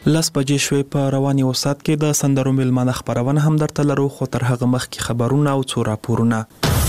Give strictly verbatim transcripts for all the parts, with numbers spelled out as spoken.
لاس بجې شوې په رواني وسات کې د سندرو ملمانه خبرونه هم درته لرو، خو تر هغه مخکې خبرونه او څو راپورونه.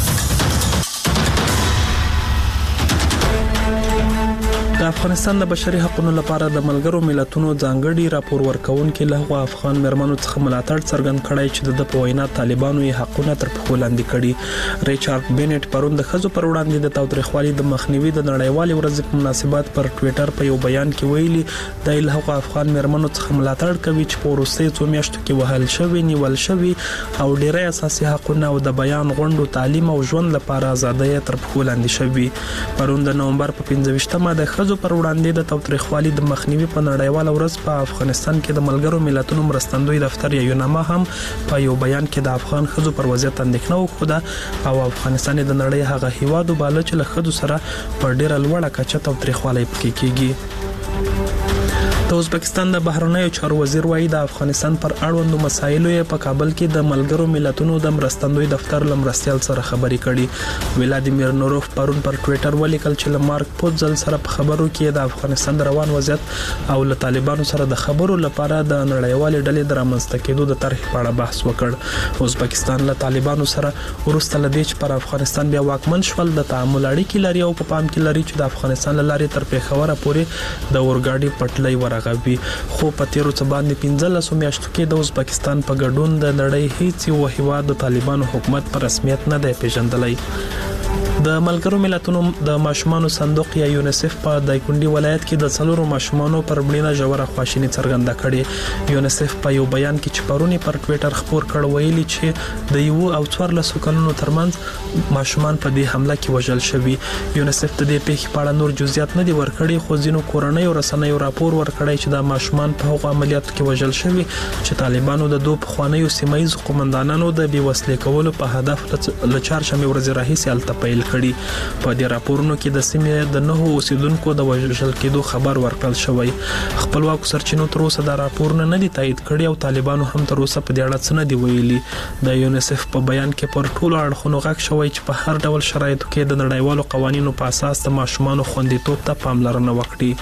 د افغانستان د بشري حقوقو لپاره د ملګرو ملتونو ځانګړي راپور ورکونکي له هغو افغان مېرمنو څخه ملاتړ څرګند کړی چې د په وینا طالبانو یې حقونه تر پښو لاندې کړي. ریچارډ بینټ پرون د ښځو پر وړاندې د تاوتریخوالي د مخنیوي د نړیوالې ورځې په مناسبت پر ټوئیټر په یو بیان کې ویلي د له هغو افغان مېرمنو څخه ملاتړ کوي چې په وروستیو څو میاشتو کې وهل شوي، نیول شوي او ډېری اساسي حقونه او د بیان، غونډو، تعلیم او ژوند لپاره ازادۍ تر پښو لاندې شوي. پرون د نومبر په پنځه ویشتمه د ښځو پر وړاندې د تاوتریخوالي د مخنیوي په نړیواله ورځ په افغانستان کې د ملګرو ملتونو مرستندوی دفتر یا یوناما هم په یو بیان کې د افغان ښځو پر وضعیت اندېښنه وښوده او افغانستان د نړۍ هغه هیواد وباله چې له ښځو سره په ډیره لوړه کچه تاوتریخوالی پکې کیږي. د ازبکستان د بهرنیو چارو وزیر وایي د افغانستان پر اړوندو مسایلو یې په کابل کې د ملګرو ملتونو د مرستندوی دفتر له مرستیال سره خبرې کړي. ولادیمیر نوروف پرون پر ټوئیټر ولیکل چې له مارک پوتزل سره په خبرو کې د افغانستان د روان وضعیت او له طالبانو سره د خبرو لپاره د نړیوالې ډلې د رامنځته کېدو د طرح په اړه بحث وکړ. ازبکستان له طالبانو سره ورسته لدې چې پر افغانستان بیا واکمن شول د تعامل اړیکې لري او په پام کې لري چې د افغانستان له لارې تر پېښوره پورې د اورګاډي پټلۍ ورغوي. خو په تیرو څه باندې پنځلسو میاشتو کې د ازبکستان په ګډون د نړۍ هیڅ یو هیواد د طالبانو حکومت په رسمیت نه دی پیژندلی. د ملګرو ملتونو د ماشومانو صندوق یا یونیسف په دایکنډي ولایت کې د څلورو ماشومانو پر مړینه ژوره خواشیني څرګنده کړې. یونیسف په یو بیان کې چې پرونی پر ټوئیټر خبر کړ ویلي چې د یو او څوارلسو کلونو ترمنځ ماشومان په دې حمله کې وژل شوي. یونیسف د دې پیښې په اړه نور جزئیات نه دي ورکړي، خو ځینو کورنیو رسنیو راپور ورکړی چې د ماشومان په هغو عملیاتو کې وژل شوي چې طالبانو د دوه پخوانیو سیمه ییزو قومندانانو د بېوسلې کولو په هدف له چهارشنبې ورځې راهیسې هلته پیل کړي. په دې راپورونو کې د سیمې د نهو اوسیدونکو د وژل کېدو خبر ورکړل شوی. خپلواکو سرچینو تر اوسه دا راپورونه نه دي تایید کړي او طالبانو هم تر اوسه په دې اړه څه نه دي ویلي. د یونیسف په بیان کې پر ټولو اړخونو غږ شوی چې په هر ډول شرایطو کې د نړیوالو قوانینو په اساس د ماشومانو خوندیتوب ته پاملرنه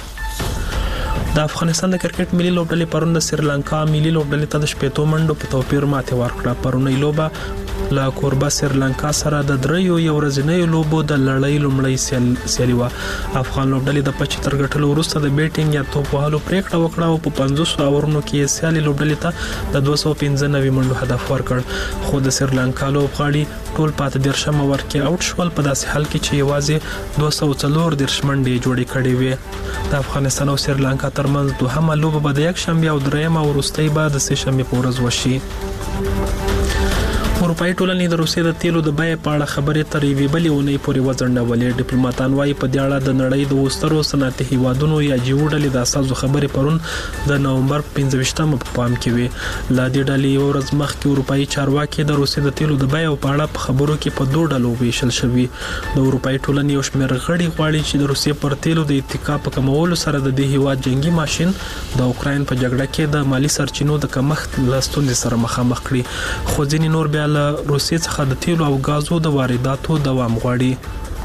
وکړي. د افغانستان د کرکټ ملي لوبډلې پرون د سریلانکا ملي لوبډلې ته د شپېتو منډو په توپیر ماتې ورکړه. پرونی لوبه له کوربه سریلانکا سره د دریو یو ورځنیو لوبو د لړۍ لومړۍ سیالي وه. افغان لوبډلې د پچې تر ګټلو وروسته د بیټینګ یا توپ وهلو پریکړه وکړه او په پنځوسو اورونو کې سیالي لوبډلې ته د دوه سوه پنځه نوي منډو هدف ورکړ، خو د سریلانکا لوبغاړي ټول پاتې دېرشمه اوور کې آوټ شول په داسې حال کې چې یوازې دوه سوه څلور دېرش منډې جوړې کړې وې. د افغانستان او سریلانکا ترمنځ دوهمه لوبه به د یکشنبې او درېیمه وروستۍ به د سې شنبې په ورځ وشي. اروپایي ټولنې د روسیې د تیلو د بیې په اړه خبرې تر یوې بلې اونۍ پورې وځنډولې. ډیپلوماتان وایي په دې اړه د نړۍ د وسترو صنعتي هیوادونو یا جیو ډلې د اساسو خبرې پرون د نومبر پنځه ویشتمه په پام کې وي. له دې ډلې یو ورځ مخکې اروپایي چارواکي د روسیې د تیلو د بیې په اړه په خبرو کې په دوه ډلو ویشل شوي. د اروپایي ټولنې یو شمېر غړي غواړي چې د روسیې پر تیلو د اتکا په کمولو سره د دې هیواد جنگي ماشین د اوکراین په جګړه کې د مالی سرچینو د کمښت له ستونزې سره مخامخ کړي. خو ځینې نور بیا له روسیې څخه د تیلو او غازو د وارداتو دوام غواړي.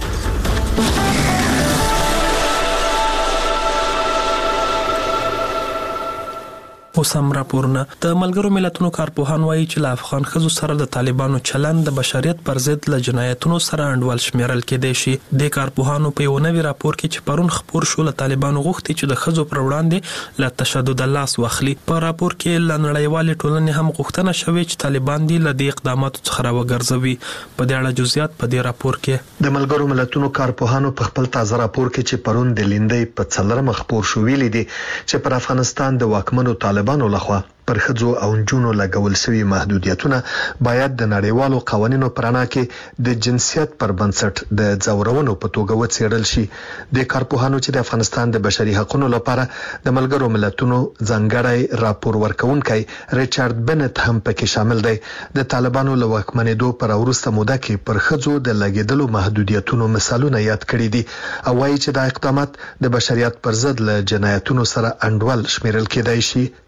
اوس هم راپورونه. د ملګرو ملتونو کارپوهان وایي چې له افغان ښځو سره د طالبانو چلند د بشریت پر ضد له جنایتونو سره انډول شمیرل کېدای شي. د کارپوهانو په یو نوي راپور کې چې پرون خپور شو له طالبانو غوښتي چې د ښځو پر وړاندې له تشدد لاس واخلي. په راپور کې له نړیوالې ټولنې هم غوښتنه شوې چې طالبان دې له دې اقداماتو څخه راوګرځوي. په دې اړه جزئیات په دې راپور کې د ملګرو ملتونو کارپوهانو په خپل تازه راپور کې چې پرون د لیندۍ په څلورمه خپور شو ویلي دي چې پر افغانستان د واکمنو طالبانو لخوا پر ښځو او نجونو لګول شوي محدودیتونه باید د نړیوالو قوانینو په رڼا کې د جنسیت پر بنسټ د ځورونو په توګه وڅېړل شي. د کارپوهانو چې د افغانستان د بشري حقوقو لپاره د ملګرو ملتونو ځانګړی راپور ورکونکي ریچارډ بینټ هم پکې شامل دی. د طالبانو له واکمنېدو پر وروسته موده کې پر ښځو د لګیدلو محدودیتونو مثالونه یاد کړي دي او وایي چې دا اقدامات د بشریت پر ضد له جنایتونو سره انډول شمیرل کېدای شي.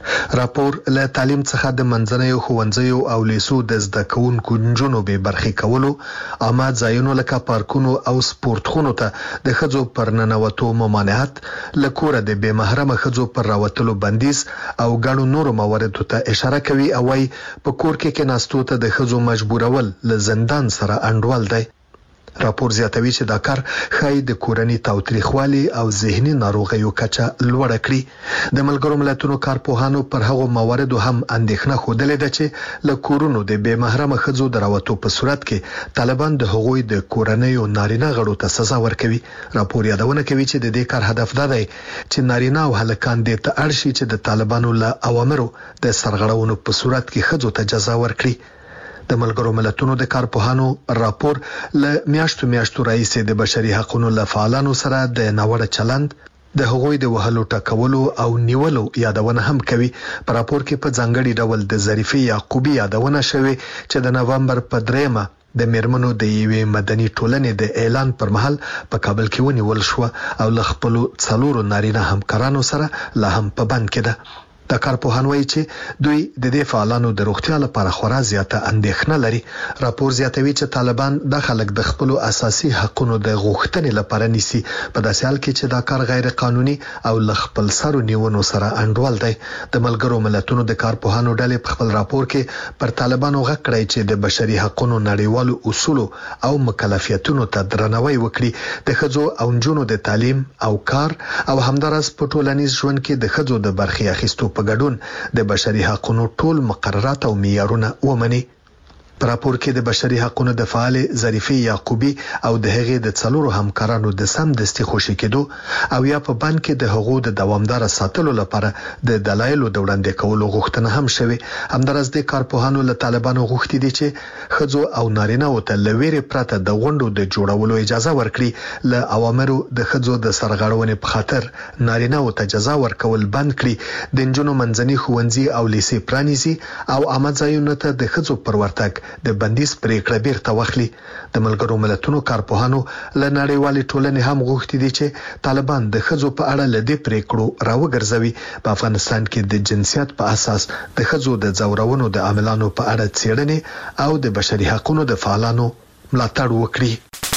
راپور له تعلیم څخه د منځنیو ښوونځیو او لیسو د زده کوونکو نجونو به برخې کولو، عامه ځایونو لکه پارکونو او سپورتخونو ته د ښځو پر ننوتو ممانعت، له کوره د بې محرمه ښځو پر راوتلو بندیز او ګڼو نورو مواردو ته اشاره کوي او وايي په کور کې کېناستو ته د ښځو مجبورول له زندان سره انډول دی. راپور زیاتوي چې دا کار ښایي د کورنۍ تاوتریخوالي او ذهني ناروغیو کچه لوړه کړي. د ملګرو ملتونو کارپوهانو پر هغو مواردو هم اندېښنه ښودلې ده چې له کورونو د بې محرمه ښځو د راوتو په صورت کې طالبان د هغوی د کورنیو نارینه غړو ته سزا ورکوي. راپور یادونه کوي چې د دې کار هدف دا دی چې نارینه او هلکان دې ته اړ شي چې د طالبانو له اوامرو د سرغړونو په صورت کې ښځو ته جزا ورکړي. د ملګرو ملتونو د کارپوهانو راپور له میاشتو میاشتو راهیسې د بشري حقوقو له فعالانو سره د ناوړه چلند، د هغوی د وهلو ټکولو او نیولو یادونه هم کوي. په راپور کې په ځانګړي ډول د ظریفې یعقوبي یادونه شوې چې د نومبر په دریمه د میرمنو د یوې مدني ټولنې د اعلان پر مهال په کابل کې ونیول شو او له خپل څلورو نارینه همکارانو سره لا هم په بند کې ده. د کارپوهان وایي چې دوی د دې فعالانو د روغتیا لپاره خورا زیاته اندېښنه لري. راپور زیاتوي چې طالبان د خلک د خپل اساسي حقوقو د غوښتنې لپاره نیسي، په داسې حال کې چې دا کار غیر قانوني او ل خپل سرو نیونو سره انډول دی. د ملګرو ملتونو د کارپوهانو ډلې په خپل راپور کې پر طالبانو غږ کړی چې د بشري حقوقو نړیوالو اصولو او مکلفیتونو ته درناوی وکړي، د ښځو او نجونو د تعلیم او کار او همدارس په ټولنیز ژوند کې د ښځو د برخې اخیستو په ګډون د بشري حقوقو ټول مقررات او معیارونه ومني. په راپور کې د بشري حقوقو د فعال ظریفې یعقوبي او د هغې د څلورو همکارانو د سمدستي خوشي کېدو او یا په بند کې د حقوقو د دوامدار ساتلو لپاره د دلایلو د وړاندې کولو غوښتنه هم شوې. همدارس د کارپوهانو له طالبانو غوښتي دي چې ښځو او نارینه او ته لویره پرته د غونډو د جوړولو اجازه ورکړي، له اوامرو د ښځو د سرغړونې په خاطر نارینه او ته جزا ورکول بند کړي، د نجونو منځني ښوونځي او لیسې پرانیزي او عامه ځایونو ته د ښځو پر ورتګ د بندیز پریکړه بیرته واخلي. د ملګرو ملتونو کارپوهانو له نړیوالې ټولنې هم غوښتي دي چې طالبان د ښځو په اړه له دې پریکړو راوګرځوي. په افغانستان کې د جنسیت په اساس د ښځو د ځورونو د عاملانو په اړه څېړنې او د بشري حقوقو د فعالانو ملاتړ وکړي.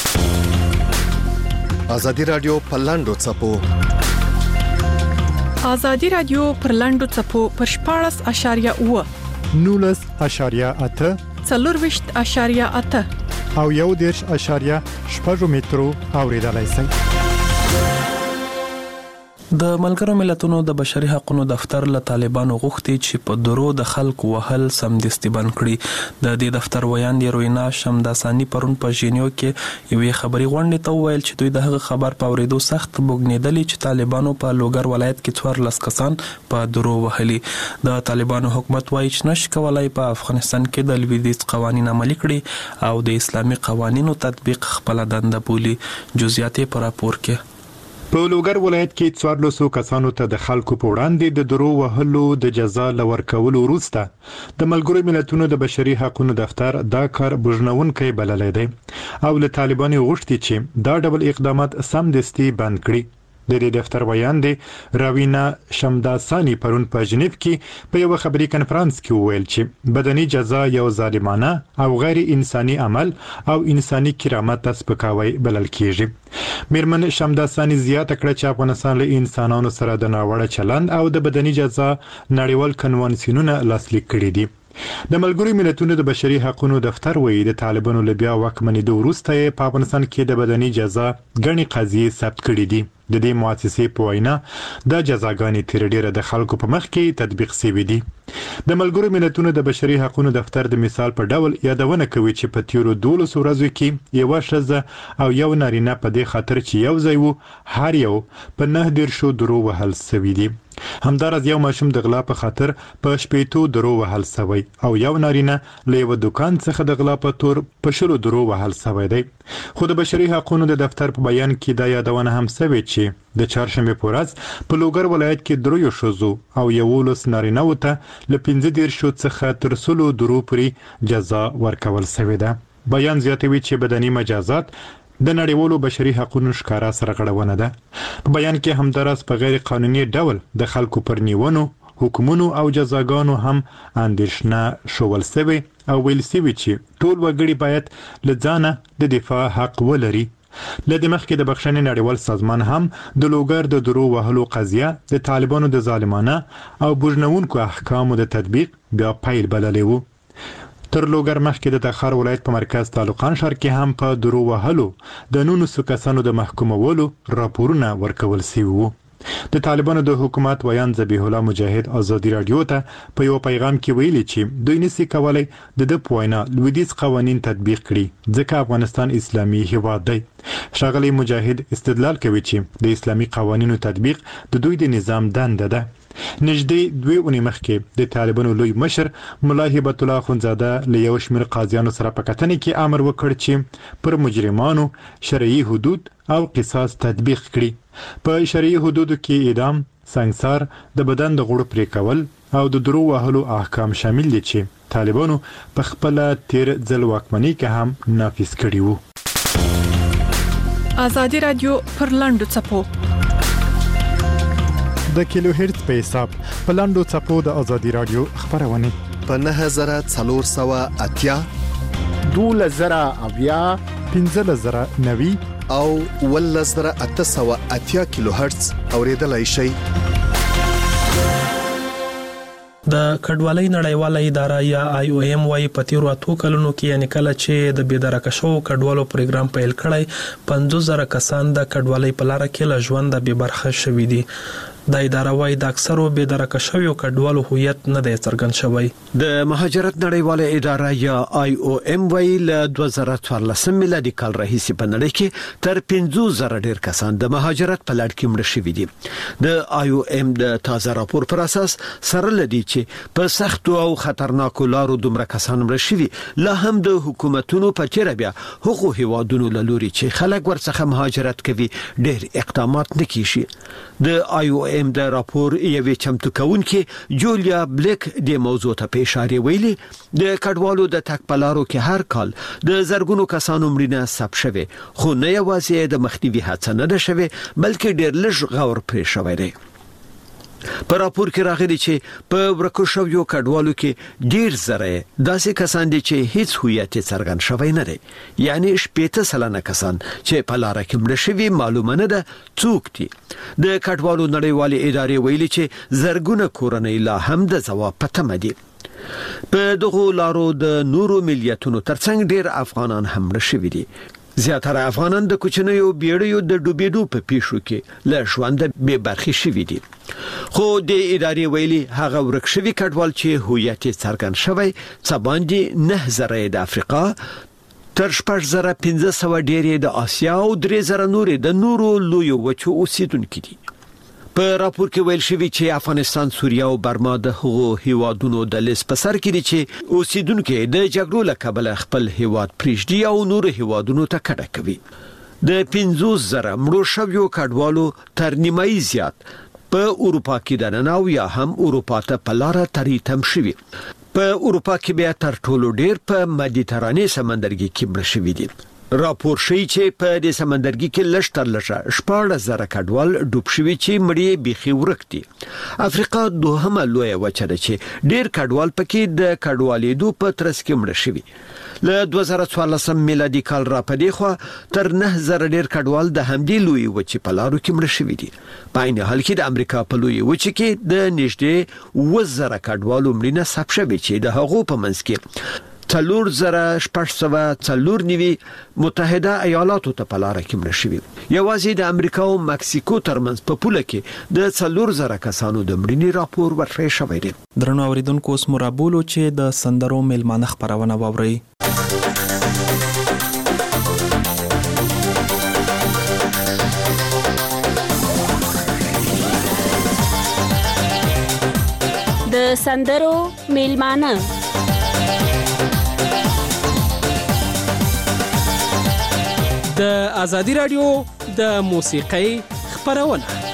ازادي رادیو په لاندو څپو ازادي رادیو پر لاندو څپو پر شپاړس اشاریه اوه نولس اشاریه اته څلورویشت اشاریه اته او یو دېرش اشاریه شپږ مترو اوریدلای شئ. د ملګرو ملتونو د بشري حقوقو دفتر له طالبانو غوښتي چې په درو د خلکو وهل سمدستي بند کړي. د دې دفتر ویاند روینا شمداسانی پرون په ژینیو کې یوې خبري غونډې ته وویل چې دوی د هغه خبر په اوریدو سخت بوګنیدلي چې طالبانو په لوګر ولایت کې څوارلس کسان په درو وهلي. د طالبانو حکومت وایي چې نش کولای په افغانستان کې د لویدیځ قوانین عملي کړي او د اسلامي قوانینو تطبیق خپل دنده بولي. جزئیات په راپور کې. په لوګر ولایت کې څوارلس کسانو ته د خلکو په وړاندې د درو وهلو د جزا لور کولو وروسته د ملګرو ملتونو د بشري حقوقو دفتر دا کار بوجنونکي بللی دی او له طالبانو غوښتي چې دا ډول اقدامات سمدستي بند کړي. د دې دفتر ویاند راوینا شمداسانی پرون په جنیف کې په یو خبري کانفرنس کې وویل چې بدني جزا یو ظالمانه او غیر انساني عمل او انساني کرامت سپکاوی بلل کیږي. میرمن شمداسانی زیاته کړه چې افغانستان له انسانانو سره د ناوړه چلند او د بدني جزا نړیوال کنوانسیونونه لاسلیک کړي دي. د ملګرو ملتونو د بشري حقوقو دفتر وایي د طالبانو له بیا واکمنېدو وروسته په افغانستان کې د بدني جزا غني قضیې ثبت کړي دي. د دې مؤسسې په وینا د جزاګانې تر ډیره د خلکو په مخ کې تطبیق شوی دي. د ملګرو ملتونو د بشري حقوقو دفتر د مثال په ډول یادونه کوي چې په تیرو دولس ورځو کې یو ښځه او یو نارینه په دې خاطر چې یو ځای وو هر یو په نه دیرشو درو وهل شوی دي. همدارس یو ماشوم د غلا په خاطر په شپېتو درو وهل شوی او یو نارینه له یو دکان څخه د غلا په تور په شلو درو وهل شوی دی. خو د بشري حقوقو د دفتر په بیان کې دا یادونه هم شوې چې د چهارشنبه په ورځ په لوګر ولایت کې دریو ښځو او یولس نارینه وته له پنځه دیرشو څخه تر سلو درو پورې جزا ورکول شوې ده. بیان زیاتوي چې بدني مجازات د نړیوالو بشري حقوقو ښکارا سره غړونه ده. په بیان کې همدارس په غیر قانوني ډول د خلکو پر نیونو حکومونو او جزاګانو هم اندېښنه شول سوی او ویل سوی چې ټول وګړي باید له ځانه د دفاع حق ولري. لدې مخکې د بخښنې نړیوال سازمان هم د لوګر د درو وهلو قضیه د طالبانو د ظالمانه او بوجنونکو احکامو د تطبیق بیا پیل بللی وو. تر لوګر مخکې د تخار ولایت په مرکز تعلقان ښار کې هم په درو وهلو د نولسو کسانو د محکومولو راپورونه ورکول شوي وو. د طالبانو د حکومت ویان ذبیح الله مجاهد ازادي رادیو ته په یو پیغام کې ویلي چې دوی نشي کولای د د پوینا لویدیز قوانین تطبیق کړي ځکه افغانستان اسلامي هیواد دی. ښاغلی مجاهد استدلال کوي چې د اسلامي قوانینو تطبیق د دوی د نظام دنده ده. نږدې دوی اونۍ مخکې د طالبانو لوی مشر ملا هبت الله اخوندزاده له یو شمېر قاضیانو سره په کتنې کې امر وکړ چې پر مجرمانو شرعي حدود او قصاص تطبیق کړي. په شرعي حدودو کې اعدام، سنګسار، د بدن د غوړو پرې کول او د درو وهلو احکام شامل دي چې طالبانو په خپل تیر ځل واکمنۍ کې هم نافذ کړي وو. ازادي رادیو پر لاندو چپو د کیلو هرتز په حساب په لاندو چپو د ازادي رادیو خبرونه په نه هزار څلور سوه اتیا دوله زره اویا پنځه زره نوي او ول زره اته سوه اتیا کیلو هرتز اوریدلای شي. د کډوالۍ نړیواله اداره یا آی او ایم وايي په تیرو اتو کلونو کې یعنی کله چې د بېدرکه شو کډوالو پروګرام پیل کړی پنځوس زره کسان د کډوالۍ په لار کې له ژوند بې برخه شوي دي. د اداره وايي د اکثرو بېدرکه شویو کډوالو هویت نه دی څرګند شوی. د مهاجرت نړیواله اداره یا آی او ایم وايي له دوه زره څوارلسم میلادي کال راهیسې په نړۍ کې تر پنځوس زره ډیر کسان د مهاجرت په لړ کې مړه شوي دي. د آی او ایم د تازه راپور پر اساس سره لدی چې په سختو او خطرناکو لارو دومره کسان مړه شوي لا هم د حکومتونو په چیرې بیا حقوق هیوادونو له لوري چې خلک ورڅخه مهاجرت کوي ډیر اقدامات نه کیږي. د آی او ایم د راپور یوې چمتو کوونکې جولیا بلیک د موضوع ته په اشاره ویلي د کډوالو د تک پلارو کې هر کال د زرګونو کسانو مړینه ثبت شوه خو نه یوازې د مخنیوي هڅه نه ده شوه بلکې ډیر لږ غور پرې شوی دی. په راپور کې راغلي چې په ورکو شویو کډوالو کې ډیر زره داسې کسان دي چې هیڅ هویت څرګند شوی نه دی، یعنی شپږ سلنه کسان چې په لار کې مړه شوي معلومه نه ده څوک دي. د کډوالو نړیوالې ادارې ویلي چې زرګونه کورنۍ لا هم د ځواب په تمه دي. په دغه لارو د نورو ملیتونو ترڅنګ ډیر افغانان هم مړه شوي دي. زیاتره افغانان د کوچنیو بیړیو د ډوبېدو په پیښو کې له ژوند بې برخې شوي دي. خو د ادارې ویلي هغه ورک شوي کډوال چې هویت څرګند شوی څه باندې نه زره د افریقا تر شپږ زره پنځه سوه ډېرې د آسیا او درې زره نورې د نورو لویو وچو اوسیدونکي دي. په راپور کې ویل شوی چې افغانستان، سوریه او برما د هغو هیوادونو د لیست په سر کې دي چې اوسیدونکو د جګړو له کبله خپل هیواد پریږدي او نور هیوادونو ته کډه کوي. د پنځوس زره مړو شویو کډوالو تر نیمایي زیات په اروپا کې دننه او یا هم اروپا ته په لاره تریتم شوي. په اروپا کې بیا تر ټولو ډیر په مدیترانې سمندرګي کې مړه شوي دي. راپور شي چې په دې سمندرګي کې لږ تر لږه شپږ زره کډوال ډوب شوي چې مړي بيخي ورک دي. افریقا دوهمه لویه وچه ده چې ډیر کډوال پکې د کډوالېدو په ترڅ کې مړه شوي. له دوه زره څوارلسم میلادي کال را پدې خو تر نه زره ډیر کډوال د همدې لوی وچې په لارو کې مړه شوي دي. په عین حال کې د امریکا په لوی وچې کې د نږدې اووه زره کډوالو مړینه ثبت شوې چې د هغو په منځ کې څلور زره شپږ سوه څلور نوي متحده ایالاتو ته په لاره کې مړه شوي. یوازې د امریکا او مکسیکو ترمنځ په پوله کې د څلور زره کسانو د مړینې راپور ورکړی شوی دی. درنو اوریدونکو اوس مو رابولو چې د سندرو میلمانه خبرونه واورئ. د سندرو میلمانه د ازادي رادیو د موسیقۍ خبرونه